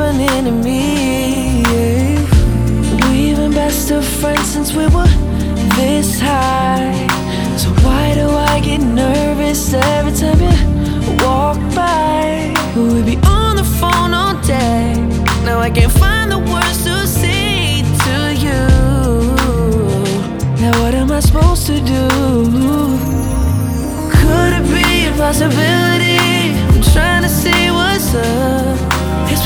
happening to me. We've been best of friends since we were this high. So why do I get nervous every time you walk by? We'd be on the phone all day. Now I can't find the words to say to you. Now what am I supposed to do? Could it be a possibility?